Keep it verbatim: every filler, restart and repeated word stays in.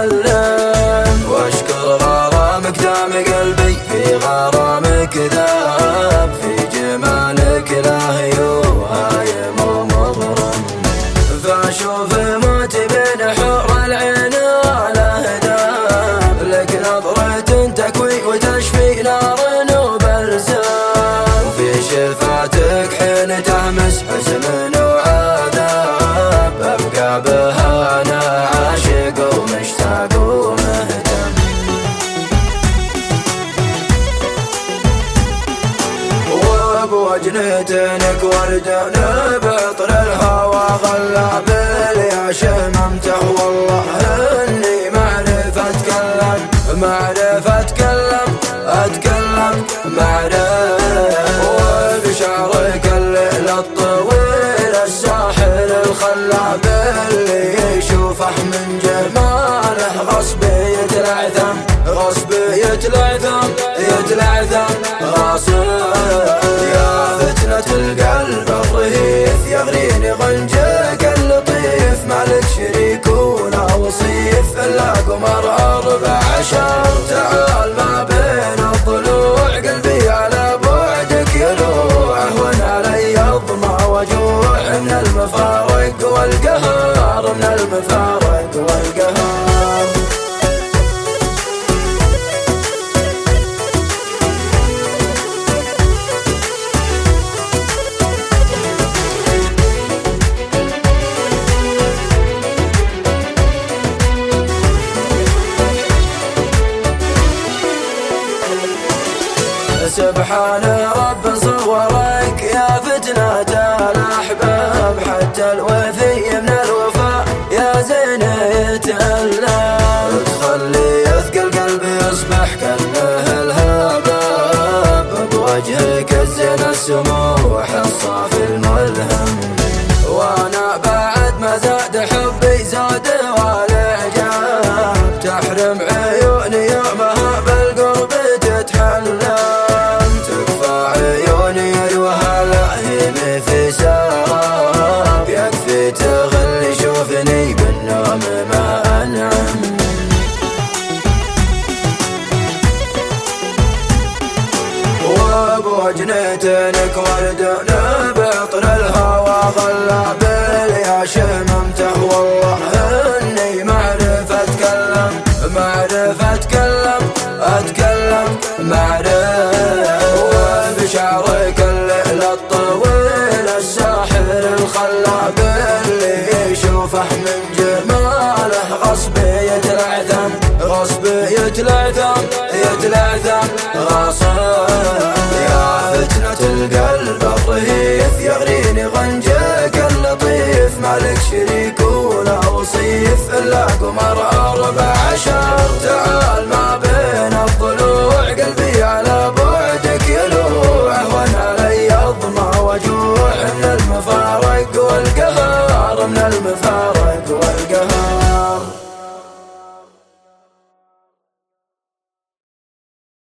يتألم، واشكر غرامك دام قلبي في غرامك ذاب، في جمالك لاهي وهايم ومغرم، فاشوف موت بين حور العين والاهداب، لك نظرة تكوي وتشفي نار وبلسام، في شفاتك حين تهمس حزن وعذاب، ابقى بها انا عاشق ومشتاق ومهتم، وبوجنتنك ورد بعطر الهوى غلاب يا شممته، والله اني معرف اتكلم معرف اتكلم اتكلم معرف، وبشعرك الليل الطويل الساحر الخلاب، اللي يشوفه من جماله غصب يتلعثم غصب يتلعثم يتلعثم غاصب، يا فتنة القلب الرهيف يغريني غنجك اللطيف، مالك شريك ولا وصيف الا قمر اربع عشر، تعال ما بين الضلوع قلبي على بعدك يلوع، اهون علي الظما وجوع من المفارق والقهر، من المفارق والقهر. سبحان رب صورك يا فتنة الأحباب، حتى الوفي من الوفاء يا زين يتألم، تخلي يثقل قلبي يصبح كأنه الهباب، بوجهك الزين السموح الصافي الملهم، وانا بعد ما زاد حبي زاد والإعجاب، تحرم عيوني يومها بالقرب تتحلم، في سراب يكفي تغلي شوفني بالنوم ما أنعم، وبوجنتنك ورد بعطر الهوى غلاب يا شممته، والله اني معرف اتكلم معرف اتكلم اتكلم معرف، وبشعرك الليل الطويل الساحر الخلاب، اللي يشوفه من جماله غصب يتلعثم غصب يتلعثم يتلعثم غاصب، يا فتنة القلب الرهيف يغريني غنجك اللطيف، مالك شريك ولا وصيف الا قمر اربع